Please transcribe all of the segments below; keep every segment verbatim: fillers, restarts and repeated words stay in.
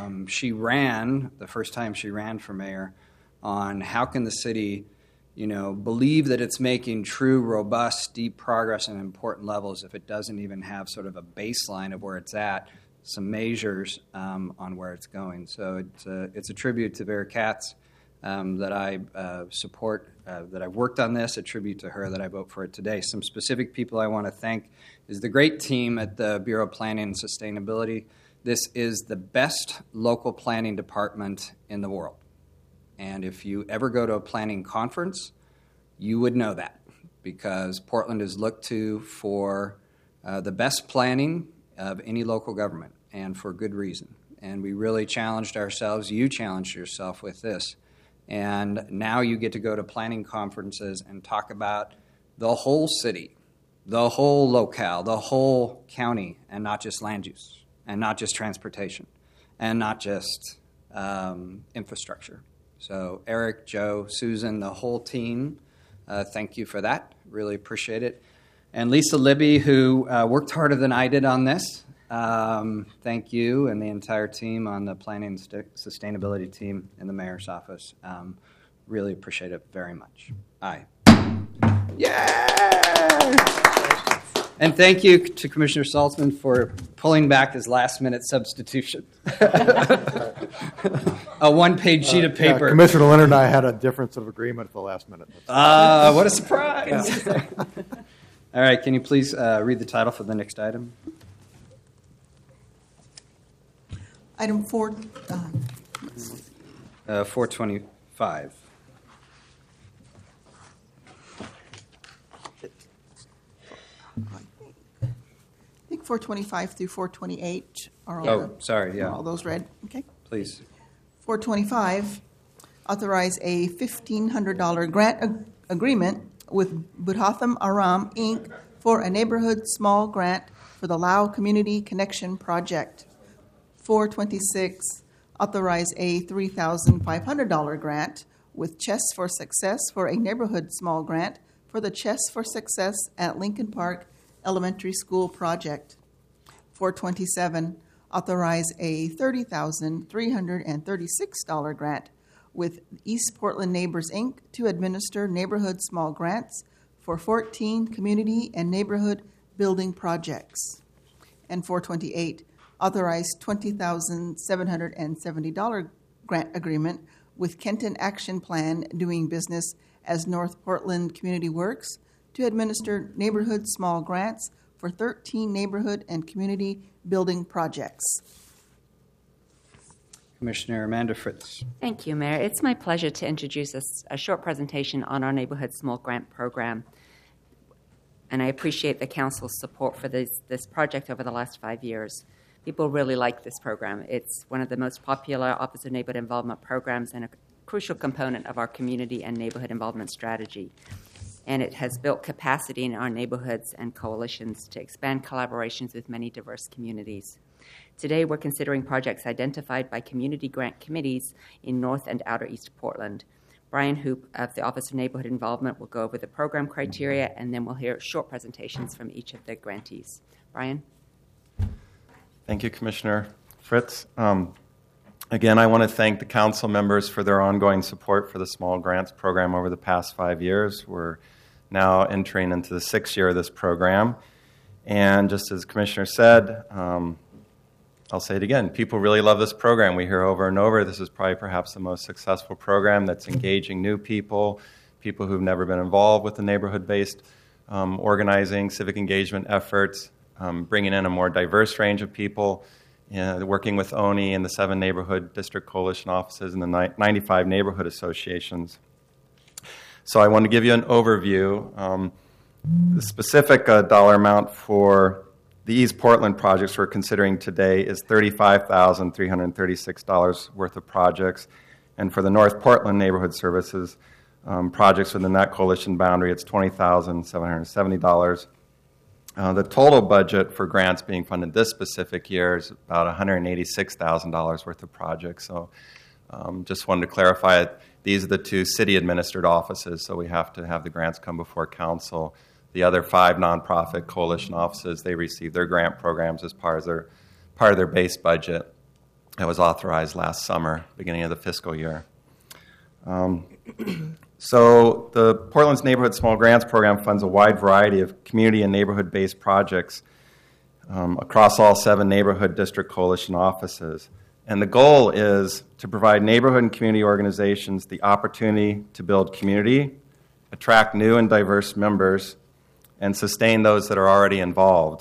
Um, she ran, the first time she ran for mayor, on how can the city, you know, believe that it's making true, robust, deep progress in important levels if it doesn't even have sort of a baseline of where it's at, some measures um, on where it's going. So it's a, it's a tribute to Vera Katz um, that I uh, support, uh, that I've worked on this, a tribute to her that I vote for it today. Some specific people I want to thank is the great team at the Bureau of Planning and Sustainability. This is the best local planning department in the world. And if you ever go to a planning conference, you would know that, because Portland is looked to for uh, the best planning of any local government, and for good reason. And we really challenged ourselves. You challenged yourself with this. And now you get to go to planning conferences and talk about the whole city, the whole locale, the whole county, and not just land use, and not just transportation, and not just um, infrastructure. So Eric, Joe, Susan, the whole team, uh, thank you for that. Really appreciate it. And Lisa Libby, who uh, worked harder than I did on this, um, thank you, and the entire team on the Planning and St- Sustainability team in the Mayor's office. Um, really appreciate it very much. Aye. Yeah! And thank you to Commissioner Saltzman for pulling back his last-minute substitution. A one-page sheet of paper. Uh, yeah, Commissioner Leonard and I had a difference of agreement at the last minute. Ah, uh, what a surprise. All right, can you please uh, read the title for the next item? Item four. Uh, uh, four twenty-five. I think four twenty-five through four twenty-eight are all, Oh, the, sorry, yeah. are all those read. Okay. Please. four twenty-five, authorize a fifteen hundred dollars grant ag- agreement with Budhatham Aram, Incorporated for a neighborhood small grant for the Lao Community Connection Project. four twenty-six, authorize a three thousand five hundred dollars grant with Chess for Success for a neighborhood small grant for the Chess for Success at Lincoln Park Elementary School project. four twenty-seven, authorize a thirty thousand three hundred thirty-six dollars grant with East Portland Neighbors, Incorporated to administer neighborhood small grants for fourteen community and neighborhood building projects. And four twenty-eight, authorize twenty thousand seven hundred seventy dollars grant agreement with Kenton Action Plan doing business as North Portland Community Works to administer neighborhood small grants for thirteen neighborhood and community building projects. Commissioner Amanda Fritz. Thank you, Mayor. It's my pleasure to introduce a, a short presentation on our Neighborhood Small Grant Program. And I appreciate the Council's support for this, this project over the last five years. People really like this program. It's one of the most popular Office of Neighborhood Involvement programs and a crucial component of our community and neighborhood involvement strategy. And it has built capacity in our neighborhoods and coalitions to expand collaborations with many diverse communities. Today, we're considering projects identified by community grant committees in North and Outer East Portland. Brian Hoop of the Office of Neighborhood Involvement will go over the program criteria, and then we'll hear short presentations from each of the grantees. Brian? Thank you, Commissioner Fritz. Um, again, I want to thank the council members for their ongoing support for the Small Grants Program over the past five years. We're now entering into the sixth year of this program. And just as Commissioner said, um, I'll say it again, people really love this program. We hear over and over, this is probably perhaps the most successful program that's engaging new people, people who've never been involved with the neighborhood-based um, organizing, civic engagement efforts, um, bringing in a more diverse range of people, you know, working with O N I and the seven neighborhood district coalition offices and the ninety-five neighborhood associations. So I want to give you an overview. Um, the specific uh, dollar amount for the East Portland projects we're considering today is thirty-five thousand three hundred thirty-six dollars worth of projects. And for the North Portland Neighborhood Services um, projects within that coalition boundary, it's twenty thousand seven hundred seventy dollars. Uh, the total budget for grants being funded this specific year is about one hundred eighty-six thousand dollars worth of projects. So um, just wanted to clarify it. These are the two city-administered offices, so we have to have the grants come before council. The other five nonprofit coalition offices, they receive their grant programs as part of their part of their base budget. that was authorized last summer, beginning of the fiscal year. Um, so the Portland's Neighborhood Small Grants Program funds a wide variety of community and neighborhood-based projects um, across all seven Neighborhood District Coalition offices. And the goal is to provide neighborhood and community organizations the opportunity to build community, attract new and diverse members, and sustain those that are already involved.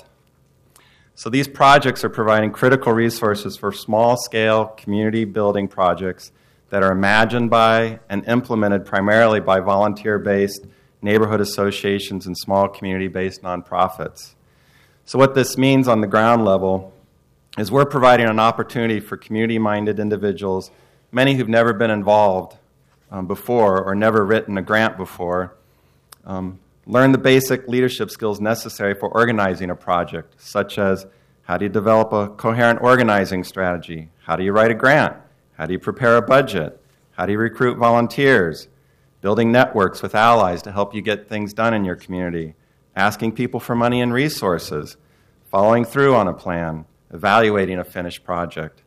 So these projects are providing critical resources for small-scale community-building projects that are imagined by and implemented primarily by volunteer-based neighborhood associations and small community-based nonprofits. So what this means on the ground level is we're providing an opportunity for community-minded individuals, many who've never been involved um, before or never written a grant before, um, learn the basic leadership skills necessary for organizing a project, such as how do you develop a coherent organizing strategy? How do you write a grant? How do you prepare a budget? How do you recruit volunteers? Building networks with allies to help you get things done in your community, asking people for money and resources, following through on a plan, evaluating a finished project.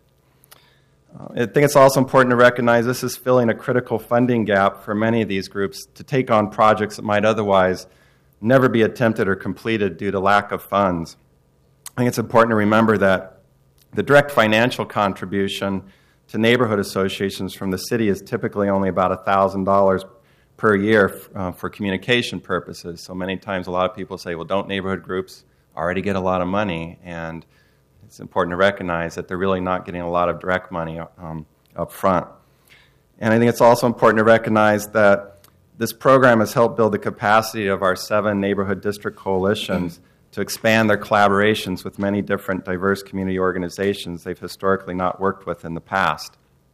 Uh, I think it's also important to recognize this is filling a critical funding gap for many of these groups to take on projects that might otherwise never be attempted or completed due to lack of funds. I think it's important to remember that the direct financial contribution to neighborhood associations from the city is typically only about one thousand dollars per year uh, for communication purposes. So many times a lot of people say, well, don't neighborhood groups already get a lot of money? And it's important to recognize that they're really not getting a lot of direct money um, up front. And I think it's also important to recognize that this program has helped build the capacity of our seven neighborhood district coalitions to expand their collaborations with many different diverse community organizations they've historically not worked with in the past.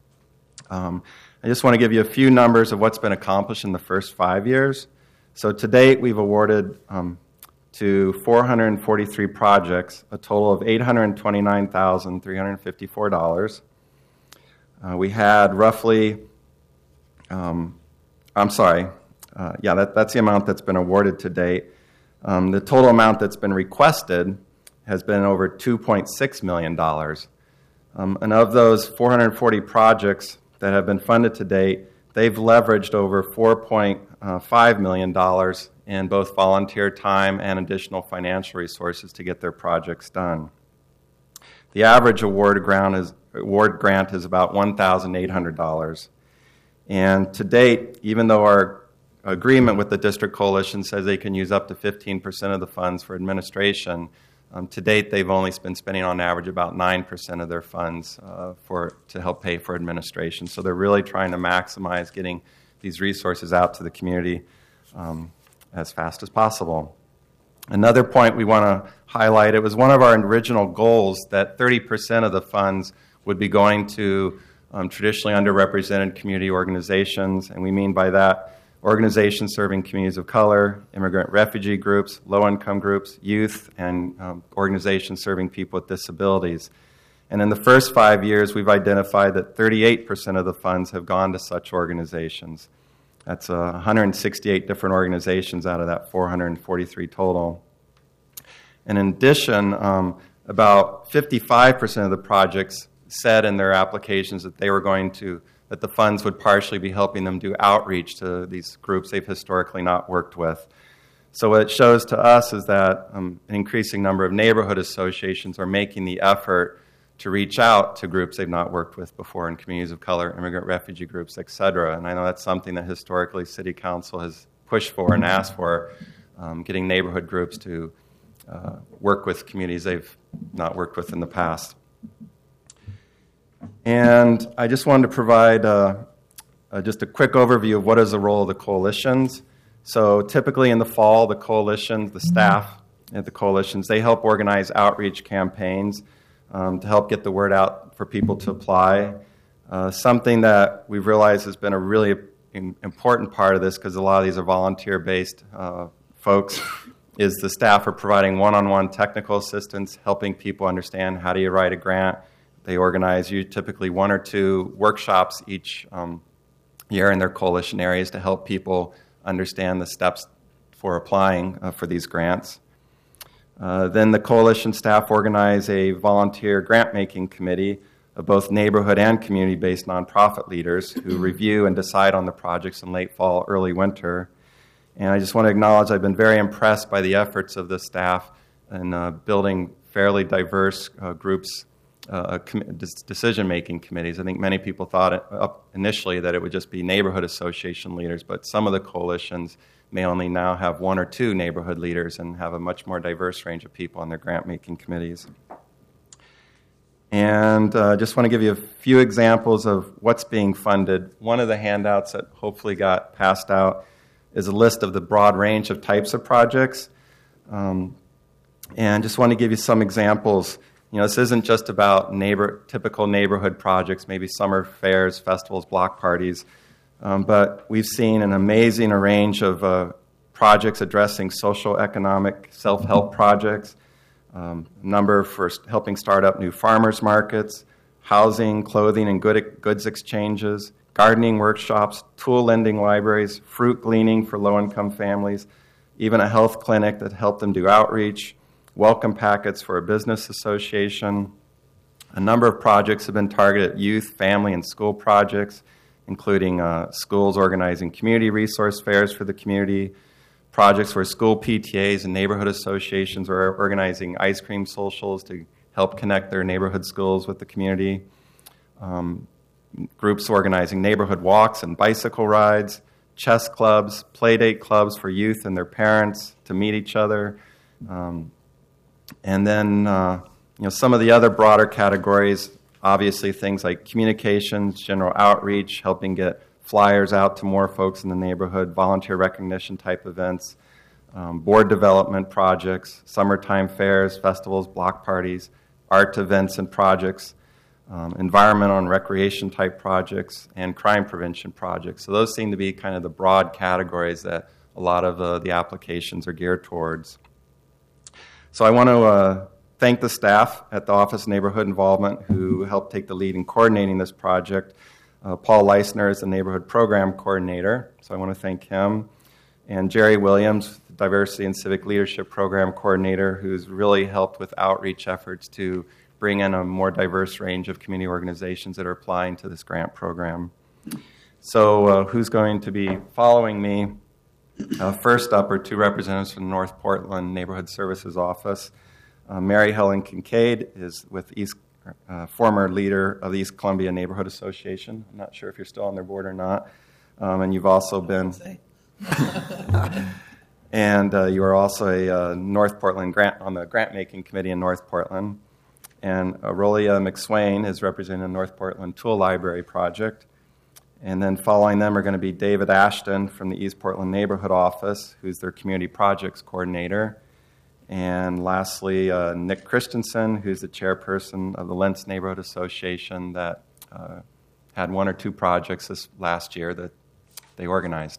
Um, I just want to give you a few numbers of what's been accomplished in the first five years. So to date, we've awarded um, to four hundred forty-three projects, a total of eight hundred twenty-nine thousand three hundred fifty-four dollars. Uh, we had roughly, um, I'm sorry, uh, yeah, that, that's the amount that's been awarded to date. Um, the total amount that's been requested has been over two point six million dollars. Um, and of those four hundred forty projects that have been funded to date, they've leveraged over four point five million dollars in both volunteer time and additional financial resources to get their projects done. The average award grant is, award grant is about one thousand eight hundred dollars. And to date, even though our agreement with the district coalition says they can use up to fifteen percent of the funds for administration, um, to date they've only been spending on average about nine percent of their funds uh, for to help pay for administration. So they're really trying to maximize getting these resources out to the community um, as fast as possible. Another point we want to highlight, it was one of our original goals that thirty percent of the funds would be going to um, traditionally underrepresented community organizations, and we mean by that organizations serving communities of color, immigrant refugee groups, low-income groups, youth, and um, organizations serving people with disabilities. And in the first five years, we've identified that thirty-eight percent of the funds have gone to such organizations. That's uh, one hundred sixty-eight different organizations out of that four hundred forty-three total. And in addition, um, about fifty-five percent of the projects said in their applications that they were going to, that the funds would partially be helping them do outreach to these groups they've historically not worked with. So what it shows to us is that um, an increasing number of neighborhood associations are making the effort to reach out to groups they've not worked with before in communities of color, immigrant refugee groups, et cetera. And I know that's something that historically City Council has pushed for and asked for, um, getting neighborhood groups to uh, work with communities they've not worked with in the past. And I just wanted to provide uh, uh, just a quick overview of what is the role of the coalitions. So typically in the fall, the coalitions, the staff at the coalitions, they help organize outreach campaigns um, to help get the word out for people to apply. Uh, something that we've realized has been a really important part of this, because a lot of these are volunteer-based uh, folks, is the staff are providing one-on-one technical assistance, helping people understand how do you write a grant. They organize you typically one or two workshops each um, year in their coalition areas to help people understand the steps for applying uh, for these grants. Uh, then the coalition staff organize a volunteer grant-making committee of both neighborhood and community-based nonprofit leaders who review and decide on the projects in late fall, early winter. And I just want to acknowledge I've been very impressed by the efforts of the staff in uh, building fairly diverse uh, groups, uh, com- decision-making committees. I think many people thought it, up initially that it would just be neighborhood association leaders, but some of the coalitions may only now have one or two neighborhood leaders and have a much more diverse range of people on their grant-making committees. And I uh, just want to give you a few examples of what's being funded. One of the handouts that hopefully got passed out is a list of the broad range of types of projects. Um, and just want to give you some examples. You know, this isn't just about neighbor, typical neighborhood projects, maybe summer fairs, festivals, block parties. Um, but we've seen an amazing range of uh, projects addressing social, economic, self-help projects. Um, a number for helping start up new farmers markets, housing, clothing, and good, goods exchanges, gardening workshops, tool lending libraries, fruit gleaning for low-income families, even a health clinic that helped them do outreach, welcome packets for a business association. A number of projects have been targeted at youth, family, and school projects, including uh, schools organizing community resource fairs for the community, projects where school P T As and neighborhood associations are organizing ice cream socials to help connect their neighborhood schools with the community. Um, groups organizing neighborhood walks and bicycle rides, chess clubs, play date clubs for youth and their parents to meet each other. Um, and then uh, you know, some of the other broader categories, obviously things like communications, general outreach, helping get flyers out to more folks in the neighborhood, volunteer recognition type events, um, board development projects, summertime fairs, festivals, block parties, art events and projects, um, environmental and recreation type projects, and crime prevention projects. So those seem to be kind of the broad categories that a lot of uh, the applications are geared towards. So I want to uh, thank the staff at the Office of Neighborhood Involvement who helped take the lead in coordinating this project. Uh, Paul Leisner is the Neighborhood Program Coordinator, so I want to thank him. And Jerry Williams, the Diversity and Civic Leadership Program Coordinator, who's really helped with outreach efforts to bring in a more diverse range of community organizations that are applying to this grant program. So uh, who's going to be following me? Uh, first up are two representatives from the North Portland Neighborhood Services Office. Uh, Mary Helen Kincaid is with East Uh, former leader of the East Columbia Neighborhood Association. I'm not sure if you're still on their board or not. Um, and you've also been... and uh, you are also a uh, North Portland grant on the grant-making committee in North Portland. And Aurelia McSwain is representing the North Portland Tool Library Project. And then following them are going to be David Ashton from the East Portland Neighborhood Office, who's their Community Projects Coordinator. And lastly, uh, Nick Christensen, who's the chairperson of the Lentz Neighborhood Association that uh, had one or two projects this last year that they organized.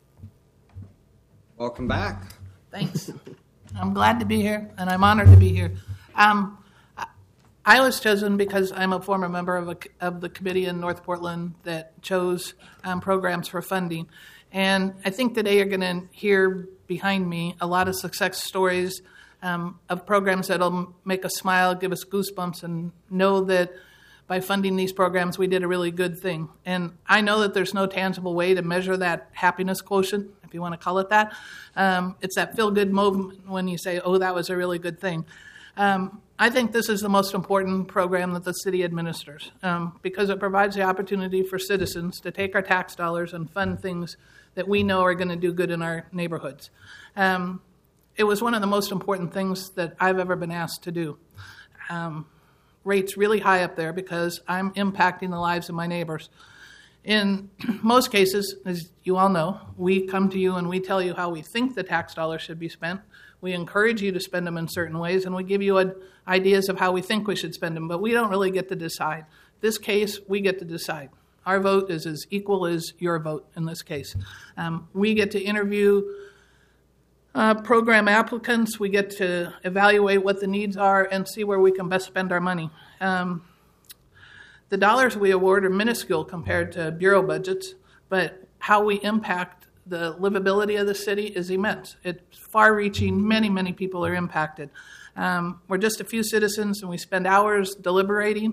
Welcome back. Thanks. I'm glad to be here, and I'm honored to be here. Um, I was chosen because I'm a former member of, a, of the committee in North Portland that chose um, programs for funding. And I think today you're going to hear behind me a lot of success stories um, of programs that will make us smile, give us goosebumps, and know that by funding these programs, we did a really good thing. And I know that there's no tangible way to measure that happiness quotient, if you want to call it that. Um, it's that feel-good moment when you say, oh, that was a really good thing. Um, I think this is the most important program that the city administers um, because it provides the opportunity for citizens to take our tax dollars and fund things that we know are going to do good in our neighborhoods. Um, it was one of the most important things that I've ever been asked to do. Um, rates really high up there because I'm impacting the lives of my neighbors. In most cases, as you all know, we come to you and we tell you how we think the tax dollars should be spent. We encourage you to spend them in certain ways, and we give you ideas of how we think we should spend them, but we don't really get to decide. This case, we get to decide. Our vote is as equal as your vote in this case. Um, we get to interview uh, program applicants. We get to evaluate what the needs are and see where we can best spend our money. Um, the dollars we award are minuscule compared to bureau budgets, but how we impact the livability of the city is immense. It's far-reaching. Many, many people are impacted. Um, we're just a few citizens, and we spend hours deliberating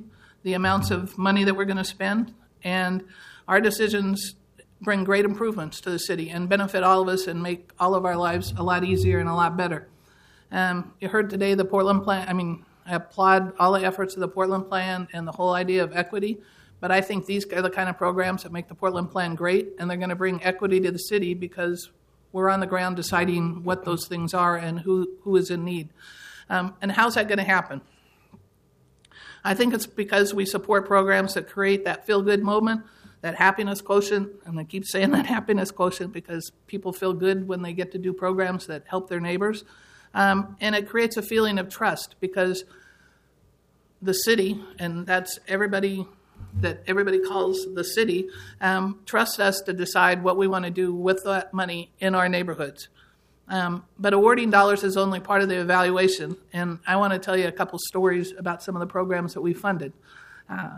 the amounts of money that we're going to spend, and our decisions bring great improvements to the city and benefit all of us and make all of our lives a lot easier and a lot better. Um, you heard today the Portland plan. I mean, I applaud all the efforts of the Portland plan and the whole idea of equity, but I think these are the kind of programs that make the Portland plan great, and they're going to bring equity to the city because we're on the ground deciding what those things are and who, who is in need. Um, and how's that going to happen? I think it's because we support programs that create that feel-good moment, that happiness quotient, and I keep saying that happiness quotient because people feel good when they get to do programs that help their neighbors. Um, and it creates a feeling of trust because the city, and that's everybody that everybody calls the city, um, trusts us to decide what we want to do with that money in our neighborhoods. Um, but awarding dollars is only part of the evaluation, and I want to tell you a couple stories about some of the programs that we funded. Uh,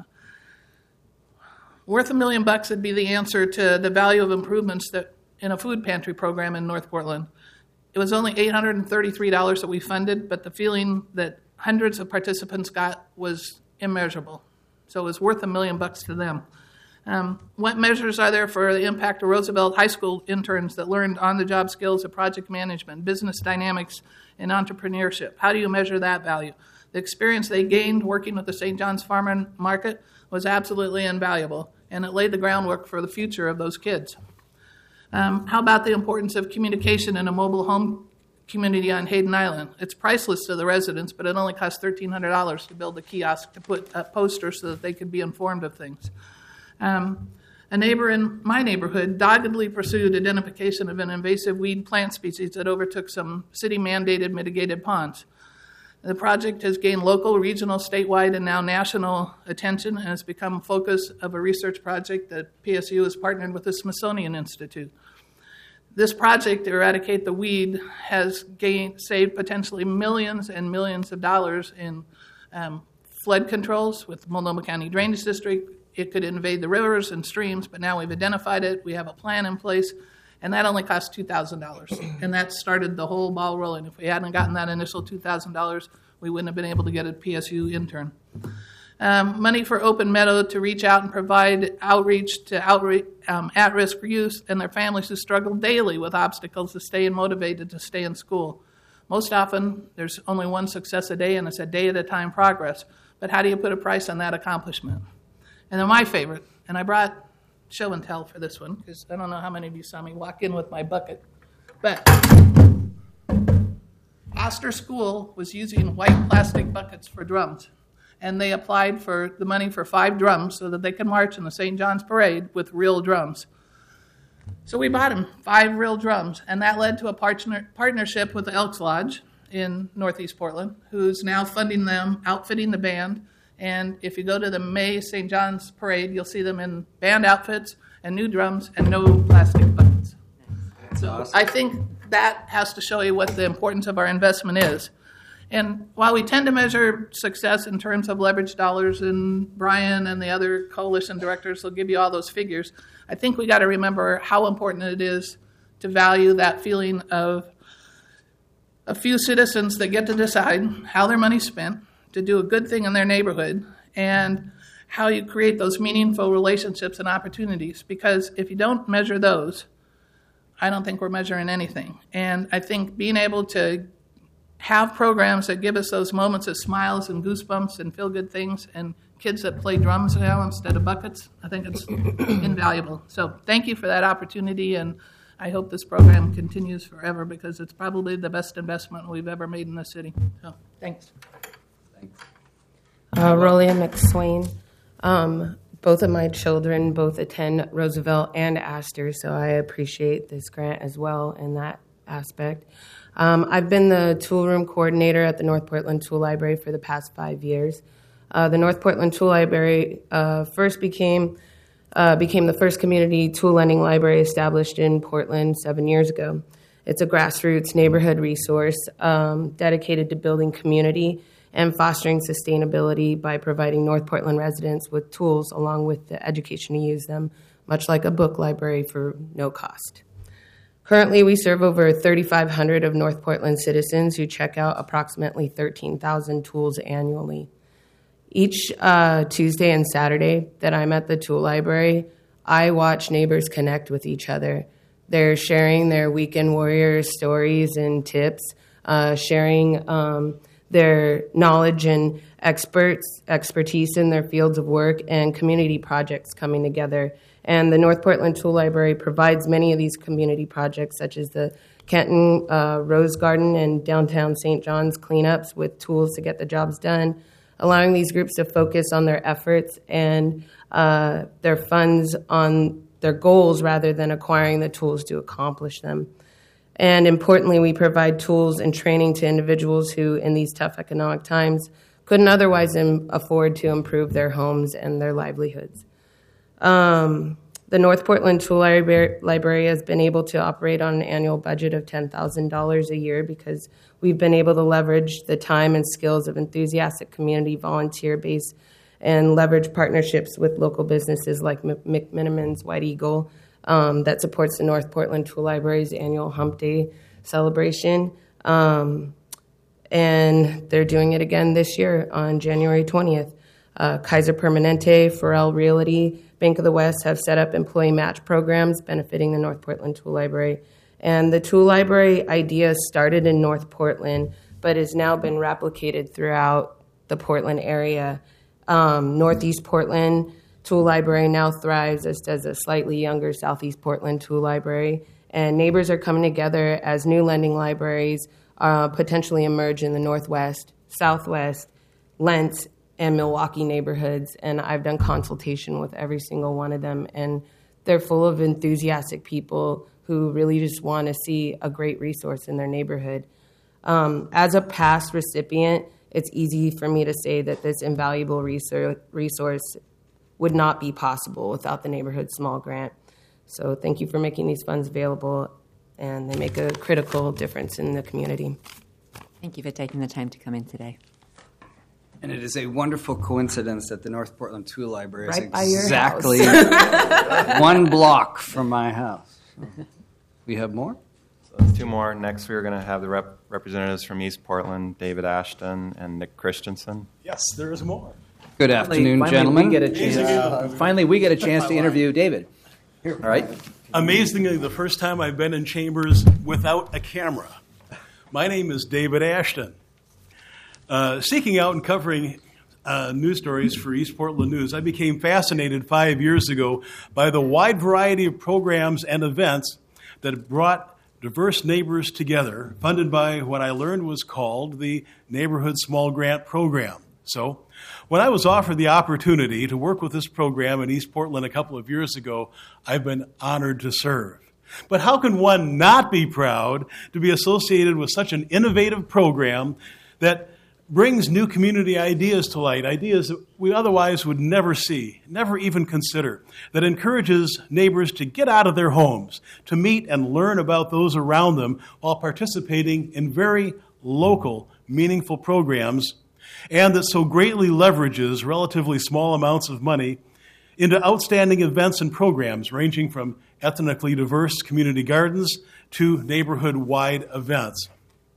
worth a million bucks would be the answer to the value of improvements that in a food pantry program in North Portland. It was only eight hundred thirty-three dollars that we funded, but the feeling that hundreds of participants got was immeasurable. So it was worth a million bucks to them. Um, what measures are there for the impact of Roosevelt High School interns that learned on-the-job skills of project management, business dynamics, and entrepreneurship? How do you measure that value? The experience they gained working with the Saint John's Farmer Market was absolutely invaluable, and it laid the groundwork for the future of those kids. Um, how about the importance of communication in a mobile home community on Hayden Island? It's priceless to the residents, but it only costs thirteen hundred dollars to build a kiosk to put up posters so that they could be informed of things. Um, a neighbor in my neighborhood doggedly pursued identification of an invasive weed plant species that overtook some city-mandated mitigated ponds. The project has gained local, regional, statewide, and now national attention and has become a focus of a research project that P S U has partnered with the Smithsonian Institute. This project, Eradicate the Weed, has gained, saved potentially millions and millions of dollars in um, flood controls with Multnomah County Drainage District. It could invade the rivers and streams, but now we've identified it. We have a plan in place, and that only cost two thousand dollars. And that started the whole ball rolling. If we hadn't gotten that initial two thousand dollars, we wouldn't have been able to get a P S U intern. Um, money for Open Meadow to reach out and provide outreach to outre- um, at-risk youth and their families who struggle daily with obstacles to stay motivated to stay in school. Most often, there's only one success a day, and it's a day-at-a-time progress. But how do you put a price on that accomplishment? And then my favorite, and I brought show and tell for this one, because I don't know how many of you saw me walk in with my bucket, but Astor School was using white plastic buckets for drums, and they applied for the money for five drums so that they could march in the Saint John's Parade with real drums. So we bought them five real drums, and that led to a partner, partnership with the Elks Lodge in Northeast Portland, who's now funding them, outfitting the band. And if you go to the May Saint John's Parade, you'll see them in band outfits and new drums and no plastic buckets. So awesome. I think that has to show you what the importance of our investment is. And while we tend to measure success in terms of leverage dollars, and Brian and the other coalition directors will give you all those figures, I think we got to remember how important it is to value that feeling of a few citizens that get to decide how their money's spent, to do a good thing in their neighborhood, and how you create those meaningful relationships and opportunities. Because if you don't measure those, I don't think we're measuring anything. And I think being able to have programs that give us those moments of smiles and goosebumps and feel-good things, and kids that play drums now instead of buckets, I think it's invaluable. So thank you for that opportunity, and I hope this program continues forever because it's probably the best investment we've ever made in the city. So thanks. Uh, Rolia McSwain. Um, both of my children both attend Roosevelt and Astor, so I appreciate this grant as well in that aspect. Um, I've been the tool room coordinator at the North Portland Tool Library for the past five years. Uh, the North Portland Tool Library uh, first became uh, became the first community tool lending library established in Portland seven years ago. It's a grassroots neighborhood resource um, dedicated to building community and fostering sustainability by providing North Portland residents with tools along with the education to use them, much like a book library for no cost. Currently, we serve over thirty-five hundred of North Portland citizens who check out approximately thirteen thousand tools annually. Each uh, Tuesday and Saturday that I'm at the Tool Library, I watch neighbors connect with each other. They're sharing their weekend warrior stories and tips, uh, sharing um, their knowledge and experts expertise in their fields of work, and community projects coming together. And the North Portland Tool Library provides many of these community projects, such as the Kenton uh, Rose Garden and downtown Saint John's cleanups, with tools to get the jobs done, allowing these groups to focus on their efforts and uh, their funds on their goals rather than acquiring the tools to accomplish them. And importantly, we provide tools and training to individuals who, in these tough economic times, couldn't otherwise im- afford to improve their homes and their livelihoods. Um, the North Portland Tool Library, Library has been able to operate on an annual budget of ten thousand dollars a year because we've been able to leverage the time and skills of enthusiastic community volunteer base and leverage partnerships with local businesses like McMinimans White Eagle um, that supports the North Portland Tool Library's annual Hump Day celebration. Um, and they're doing it again this year on January twentieth. Uh, Kaiser Permanente, Farrell Realty, Bank of the West have set up employee match programs benefiting the North Portland Tool Library. And the Tool Library idea started in North Portland, but has now been replicated throughout the Portland area. Um, Northeast Portland Tool Library now thrives, as does a slightly younger Southeast Portland Tool Library. And neighbors are coming together as new lending libraries uh, potentially emerge in the Northwest, Southwest, Lents, and Milwaukee neighborhoods. And I've done consultation with every single one of them. And they're full of enthusiastic people who really just want to see a great resource in their neighborhood. Um, as a past recipient, it's easy for me to say that this invaluable resource would not be possible without the Neighborhood Small Grant. So thank you for making these funds available, and they make a critical difference in the community. Thank you for taking the time to come in today. And it is a wonderful coincidence that the North Portland Tool Library is Right by your exactly one block from my house. We have more? So that's two more. Next, we are going to have the rep- representatives from East Portland, David Ashton and Nick Christensen. Yes, there is more. Good afternoon, finally, gentlemen. We get a chance, uh, finally, we get a chance to interview David. All right. Amazingly, the first time I've been in chambers without a camera. My name is David Ashton. Uh, seeking out and covering uh, news stories for East Portland News, I became fascinated five years ago by the wide variety of programs and events that brought diverse neighbors together, funded by what I learned was called the Neighborhood Small Grant Program. So, when I was offered the opportunity to work with this program in East Portland a couple of years ago, I've been honored to serve. But how can one not be proud to be associated with such an innovative program that brings new community ideas to light, ideas that we otherwise would never see, never even consider, that encourages neighbors to get out of their homes, to meet and learn about those around them while participating in very local, meaningful programs, and that so greatly leverages relatively small amounts of money into outstanding events and programs ranging from ethnically diverse community gardens to neighborhood-wide events.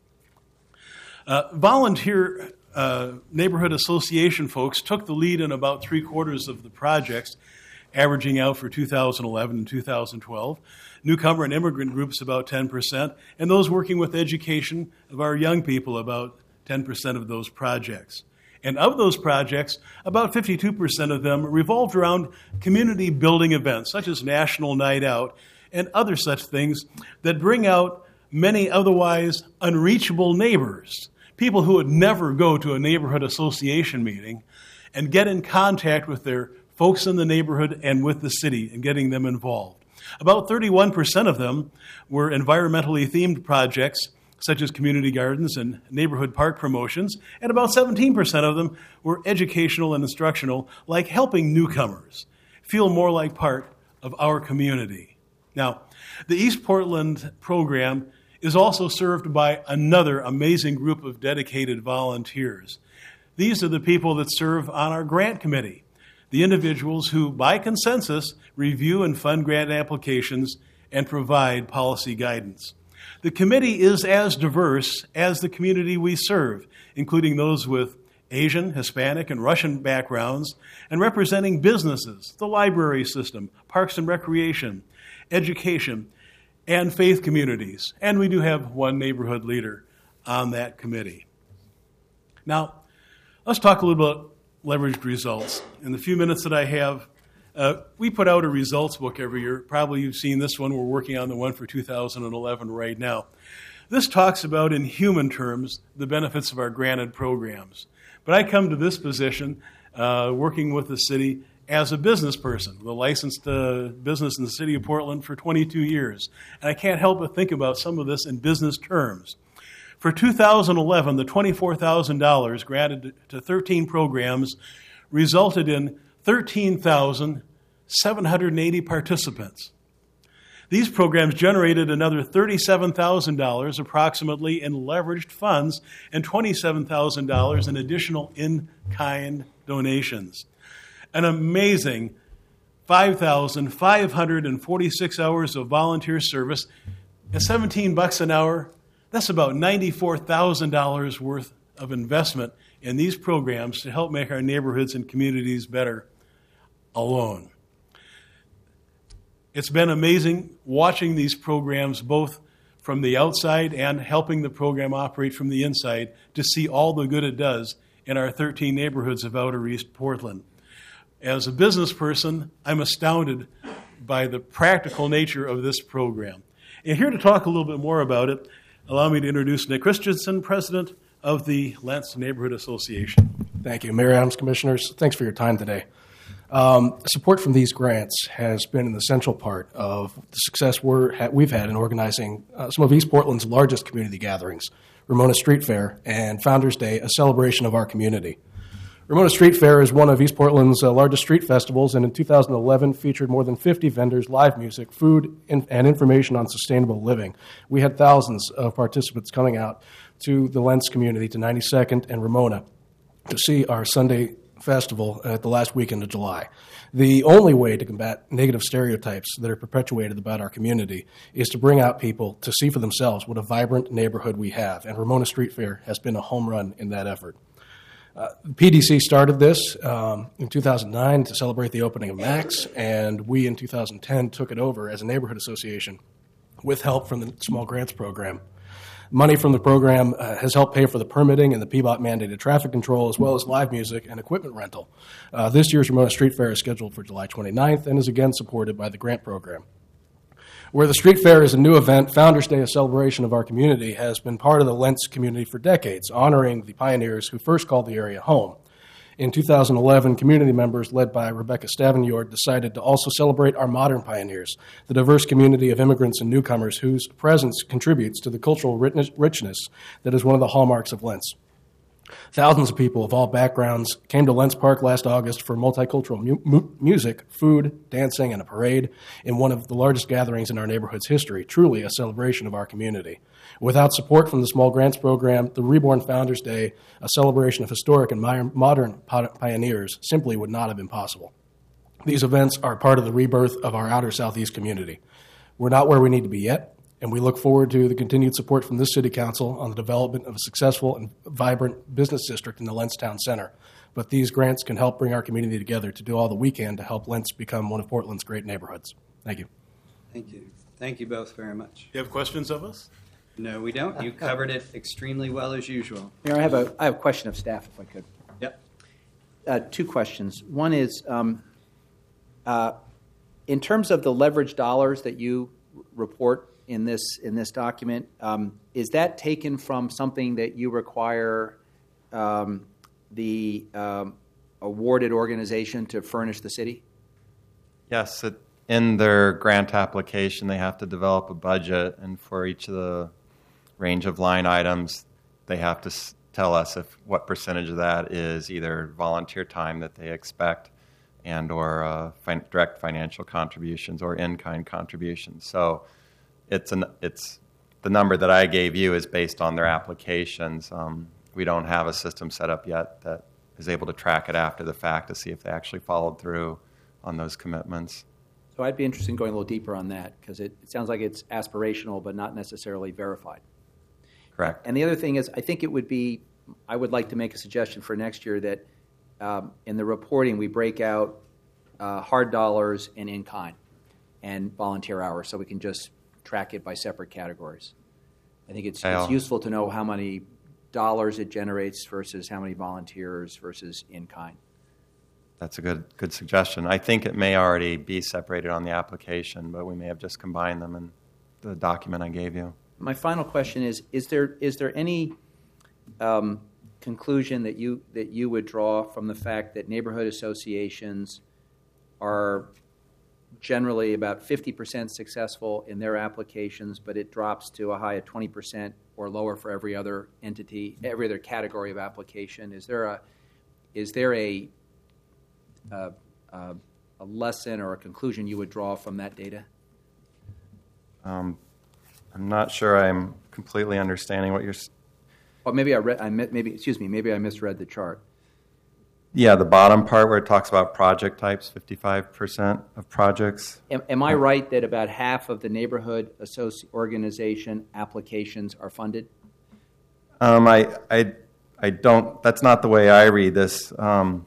Uh, volunteer uh, neighborhood association folks took the lead in about three-quarters of the projects, averaging out for two thousand eleven and two thousand twelve. Newcomer and immigrant groups about ten percent, and those working with education of our young people about ten percent of those projects. And of those projects, about fifty-two percent of them revolved around community building events, such as National Night Out and other such things that bring out many otherwise unreachable neighbors, people who would never go to a neighborhood association meeting, and get in contact with their folks in the neighborhood and with the city and getting them involved. About thirty-one percent of them were environmentally themed projects, such as community gardens and neighborhood park promotions, and about seventeen percent of them were educational and instructional, like helping newcomers feel more like part of our community. Now, the East Portland program is also served by another amazing group of dedicated volunteers. These are the people that serve on our grant committee, the individuals who, by consensus, review and fund grant applications and provide policy guidance. The committee is as diverse as the community we serve, including those with Asian, Hispanic, and Russian backgrounds, and representing businesses, the library system, parks and recreation, education, and faith communities. And we do have one neighborhood leader on that committee. Now, let's talk a little about leveraged results. In the few minutes that I have, uh, we put out a results book every year. Probably you've seen this one. We're working on the one for two thousand eleven right now. This talks about, in human terms, the benefits of our granted programs. But I come to this position uh, working with the city as a business person, the licensed uh, business in the city of Portland for twenty-two years. And I can't help but think about some of this in business terms. For two thousand eleven, the twenty-four thousand dollars granted to thirteen programs resulted in thirteen thousand seven hundred eighty participants. These programs generated another thirty-seven thousand dollars approximately in leveraged funds and twenty-seven thousand dollars in additional in-kind donations. An amazing five thousand five hundred forty-six hours of volunteer service at seventeen bucks an hour. That's about ninety-four thousand dollars worth of investment in these programs to help make our neighborhoods and communities better alone. It's been amazing watching these programs both from the outside and helping the program operate from the inside to see all the good it does in our thirteen neighborhoods of Outer East Portland. As a business person, I'm astounded by the practical nature of this program. And here to talk a little bit more about it, allow me to introduce Nick Christensen, president of the Lentz Neighborhood Association. Thank you. Mayor Adams, commissioners, thanks for your time today. Um, support from these grants has been an essential part of the success we're ha- we've had in organizing uh, some of East Portland's largest community gatherings, Ramona Street Fair and Founders Day, a celebration of our community. Ramona Street Fair is one of East Portland's uh, largest street festivals, and in two thousand eleven featured more than fifty vendors, live music, food, in- and information on sustainable living. We had thousands of participants coming out to the Lentz community, to ninety-second and Ramona, to see our Sunday festival at the last weekend of July. The only way to combat negative stereotypes that are perpetuated about our community is to bring out people to see for themselves what a vibrant neighborhood we have, and Ramona Street Fair has been a home run in that effort. Uh, P D C started this um, in two thousand nine to celebrate the opening of Max, and we in two thousand ten took it over as a neighborhood association with help from the Small Grants Program. Money from the program uh, has helped pay for the permitting and the P B O T-mandated traffic control, as well as live music and equipment rental. Uh, this year's Ramona Street Fair is scheduled for July twenty-ninth and is again supported by the grant program. Where the street fair is a new event, Founders Day, a celebration of our community, has been part of the Lentz community for decades, honoring the pioneers who first called the area home. In two thousand eleven, community members led by Rebecca Stavenjord decided to also celebrate our modern pioneers, the diverse community of immigrants and newcomers whose presence contributes to the cultural richness that is one of the hallmarks of Lentz. Thousands of people of all backgrounds came to Lentz Park last August for multicultural mu- mu- music, food, dancing, and a parade in one of the largest gatherings in our neighborhood's history, truly a celebration of our community. Without support from the Small Grants Program, the Reborn Founders Day, a celebration of historic and mi- modern pioneers, simply would not have been possible. These events are part of the rebirth of our outer Southeast community. We're not where we need to be yet, and we look forward to the continued support from this City Council on the development of a successful and vibrant business district in the Lentz Town Center. But these grants can help bring our community together to do all that we can to help Lentz become one of Portland's great neighborhoods. Thank you. Thank you. Thank you both very much. You have questions of us? No, we don't. You covered it extremely well as usual. Mayor, I have a I have a question of staff, if I could. Yep. Uh, two questions. One is, um, uh, in terms of the leverage dollars that you r- report in this in this document, um, is that taken from something that you require um, the um, awarded organization to furnish the city? Yes, it, in their grant application, they have to develop a budget, and for each of the range of line items, they have to s- tell us if what percentage of that is either volunteer time that they expect and or uh, fin- direct financial contributions or in-kind contributions. So it's an it's the number that I gave you is based on their applications. Um, we don't have a system set up yet that is able to track it after the fact to see if they actually followed through on those commitments. So I'd be interested in going a little deeper on that, because it, it sounds like it's aspirational but not necessarily verified. Correct. And the other thing is, I think it would be I would like to make a suggestion for next year that um, in the reporting we break out uh, hard dollars and in kind and volunteer hours, so we can just track it by separate categories. I think it's, it's useful to know how many dollars it generates versus how many volunteers versus in kind. That's a good good suggestion. I think it may already be separated on the application, but we may have just combined them in the document I gave you. My final question is: Is there is there any um, conclusion that you that you would draw from the fact that neighborhood associations are generally about fifty percent successful in their applications, but it drops to a high of twenty percent or lower for every other entity, every other category of application? Is there a is there a uh, uh, a lesson or a conclusion you would draw from that data? Um, I'm not sure I'm completely understanding what you're. S- well, maybe I read. I maybe excuse me. Maybe I misread the chart. Yeah, the bottom part where it talks about project types, fifty-five percent of projects. Am, am I right that about half of the neighborhood associ- organization applications are funded? Um, I, I, I don't. That's not the way I read this. Um,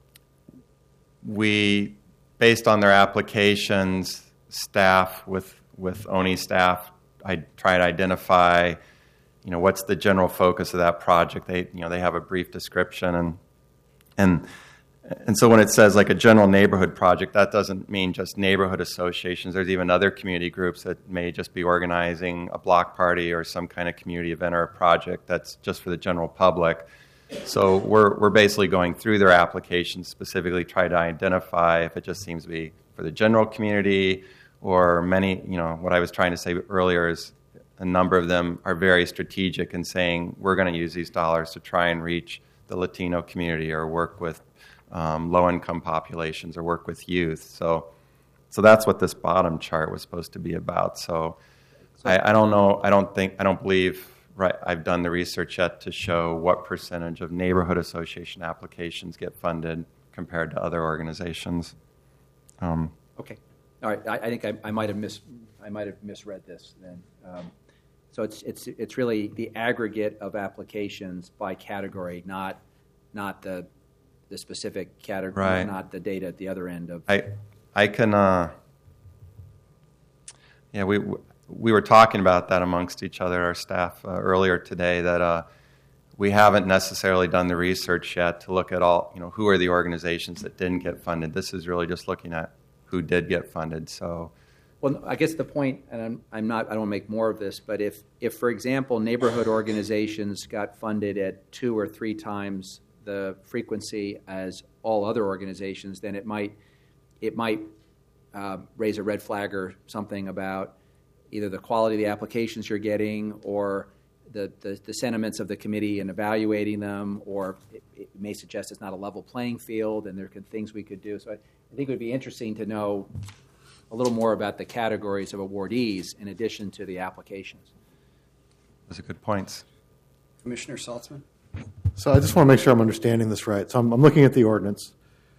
we, based on their applications, staff with with O N I staff, I try to identify, you know, what's the general focus of that project. They, you know, they have a brief description and. And and so when it says like a general neighborhood project, that doesn't mean just neighborhood associations. There's even other community groups that may just be organizing a block party or some kind of community event or a project that's just for the general public. So we're we're basically going through their applications, specifically try to identify if it just seems to be for the general community or many, you know, what I was trying to say earlier is a number of them are very strategic in saying we're going to use these dollars to try and reach the Latino community or work with um, low-income populations or work with youth. So so that's what this bottom chart was supposed to be about. So, so I, I don't know, I don't think, I don't believe right, I've done the research yet to show what percentage of neighborhood association applications get funded compared to other organizations. Um, okay. All right. I, I think I, I might have mis I might have misread this then. Um, So it's it's it's really the aggregate of applications by category, not not the the specific category, right. not the data at the other end of. I I can. Uh, yeah, we we were talking about that amongst each other, our staff uh, earlier today. That uh, we haven't necessarily done the research yet to look at all. You know, who are the organizations that didn't get funded? This is really just looking at who did get funded. So. Well, I guess the point, and I'm, I'm not, I don't make more of this, but if, if, for example, neighborhood organizations got funded at two or three times the frequency as all other organizations, then it might, it might uh, raise a red flag or something about either the quality of the applications you're getting or the, the, the sentiments of the committee in evaluating them, or it, it may suggest it's not a level playing field and there could things we could do. So I, I think it would be interesting to know a little more about the categories of awardees in addition to the applications. Those are good points. Commissioner Saltzman? So I just want to make sure I'm understanding this right. So I'm, I'm looking at the ordinance.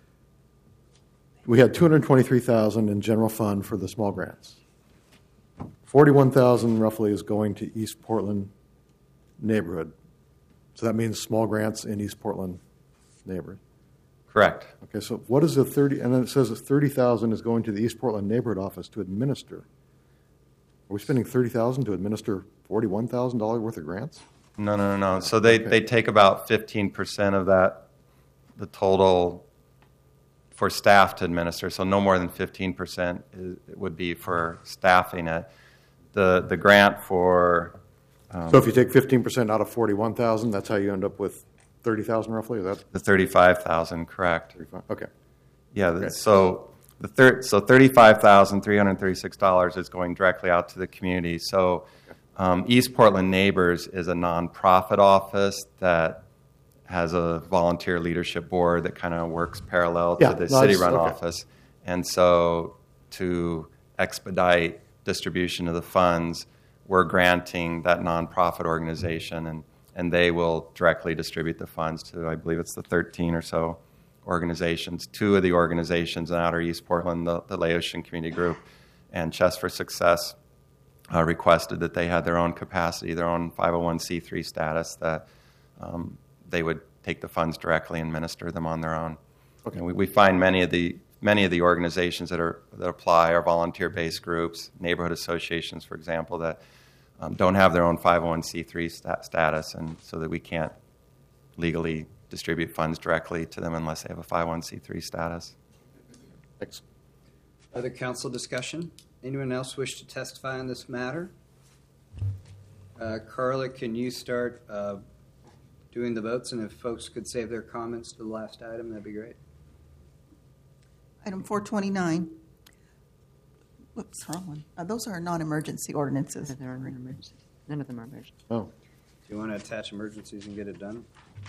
We had two hundred twenty-three thousand dollars in general fund for the small grants. forty-one thousand dollars roughly is going to East Portland neighborhood. So that means small grants in East Portland neighborhood. Correct. Okay, so what is the thirty? And then it says that thirty thousand is going to the East Portland neighborhood office to administer. Are we spending thirty thousand to administer forty-one thousand dollars worth of grants? No, no, no, no. So they, Okay. they take about fifteen percent of that, the total for staff to administer. So no more than fifteen percent is, would be for staffing it. The the grant for um, So if you take fifteen percent out of forty-one thousand, that's how you end up with thirty thousand roughly? Is that the thirty-five thousand, correct? thirty-five? Okay. Yeah. Okay. So the thir- so thirty-five thousand three hundred thirty-six dollars is going directly out to the community. So um, East Portland Neighbors is a nonprofit office that has a volunteer leadership board that kind of works parallel Yeah, to the no, city-run okay. office. And so to expedite distribution of the funds, we're granting that nonprofit organization, and, and they will directly distribute the funds to, I believe it's the thirteen or so organizations. Two of the organizations in outer East Portland, the, the Laotian Community Group and Chess for Success, uh, requested that they had their own capacity, their own five oh one c three status, that um, they would take the funds directly and minister them on their own. Okay. We, we find many of the many of the organizations that are that apply are volunteer-based groups, neighborhood associations, for example, that um, don't have their own five oh one c three stat- status, and so that we can't legally distribute funds directly to them unless they have a five oh one c three status. Thanks. Other council discussion? Anyone else wish to testify on this matter? Uh, Carla, can you start uh, doing the votes? And if folks could save their comments to the last item, that'd be great. Item four twenty-nine. Whoops, wrong one. Uh, those are non-emergency ordinances. There are emergencies. None of them are emergency. Oh, Do you want to attach emergencies and get it done?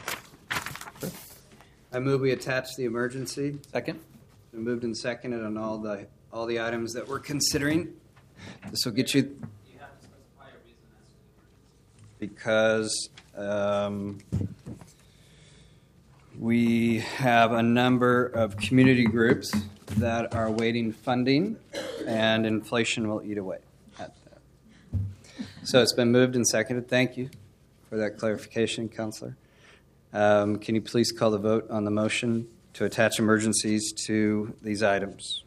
I move we attach the emergency. Second? It's been moved and seconded on all the all the items that we're considering. This will get you. You have to specify a reason as to the emergency. Because um, we have a number of community groups that are awaiting funding, and inflation will eat away at that. So it's been moved and seconded. Thank you for that clarification, Counselor. Um, can you please call the vote on the motion to attach emergencies to these items?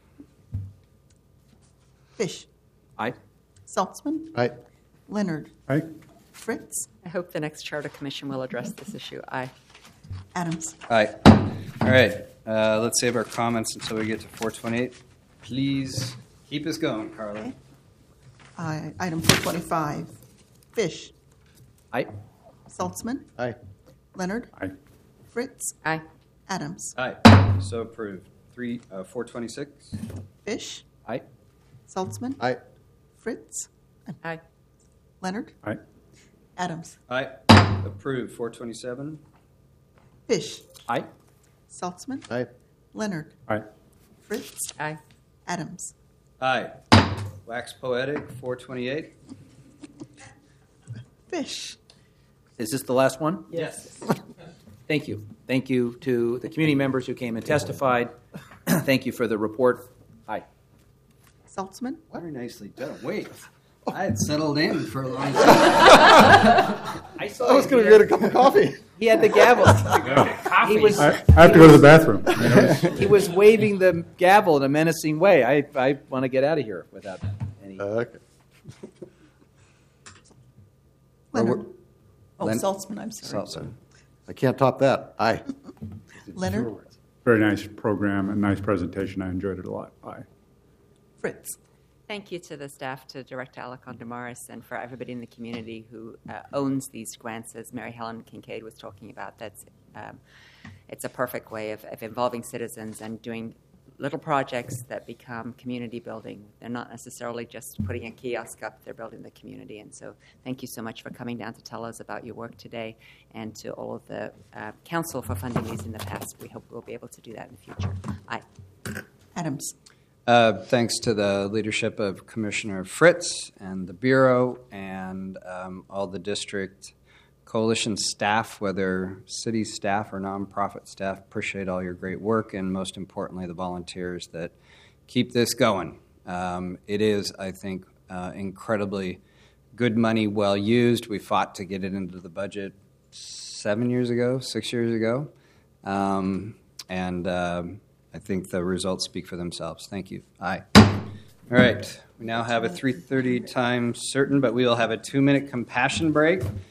Fish. Aye. Saltzman. aye. Leonard. Aye. Fritz. I hope the next Charter Commission will address this issue. Aye. Adams. Aye. All right. Uh, let's save our comments until we get to four twenty-eight. Please keep us going, Carla. Okay. Uh, item four twenty-five. Fish. Aye. Saltzman. Aye. Leonard. Aye. Fritz. Aye. Adams. Aye. So approved. Three, uh, four twenty-six. Fish. Aye. Saltzman. Aye. Fritz. Aye. Leonard. Aye. Adams. Aye. Approved. Four twenty-seven. Fish. Aye. Saltzman. Aye. Leonard. Aye. Fritz. Aye. Adams. Aye. Wax poetic. Four twenty-eight. Fish. Is this the last one? Yes. Thank you. Thank you to the community members who came and testified. Thank you for the report. Aye. Saltzman. Very nicely done. Wait. I had settled in for a long time. I saw I was going to get a cup of coffee. He had the gavel. He was, I, I have to go to the bathroom. he was waving the gavel in a menacing way. I, I want to get out of here without any. Uh, okay. Leonard. Oh, Len- Saltzman. I'm sorry. Saltzman. I can't top that. Aye. Leonard. Very nice program and nice presentation. I enjoyed it a lot. Aye. Fritz. Thank you to the staff, to Director Alacon Damaris, and for everybody in the community who uh, owns these grants, as Mary Helen Kincaid was talking about. That's um, it's a perfect way of, of involving citizens and doing little projects that become community building. They're not necessarily just putting a kiosk up, they're building the community. And so thank you so much for coming down to tell us about your work today, and to all of the uh, council for funding these in the past. We hope we'll be able to do that in the future. Aye. Adams. Uh, thanks to the leadership of Commissioner Fritz and the Bureau and um, all the district coalition staff, whether city staff or nonprofit staff, appreciate all your great work, and most importantly, the volunteers that keep this going. Um, it is, I think, uh, incredibly good money, well used. We fought to get it into the budget seven years ago, six years ago, um, and um, I think the results speak for themselves. Thank you. Aye. All right. We now have a three thirty time certain, but we will have a two-minute compassion break.